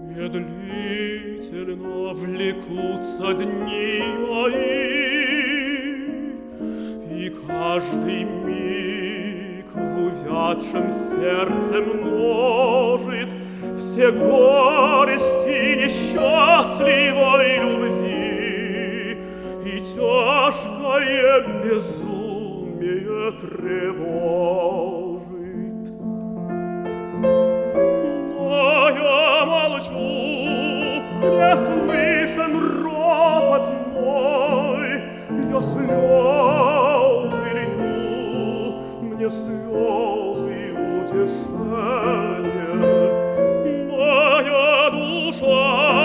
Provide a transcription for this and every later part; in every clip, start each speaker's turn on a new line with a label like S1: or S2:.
S1: Медлительно влекутся дни мои, и каждый миг в увядшем сердце множит все горести несчастливой любви, и тяжкое безумие тревожит. Но я молчу, не слышен ропот мой, я слезы лью, мне слезы утешения. Моя душа,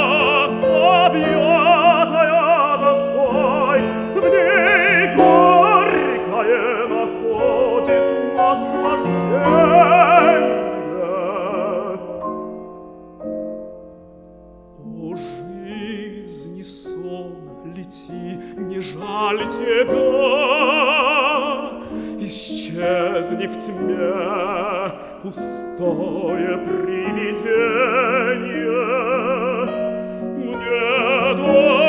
S1: объятая тоской, в ней горькое находит наслаждение. О, жизни сон, лети, не жаль тебя, исчезни в тьме, пустое привидение. Мне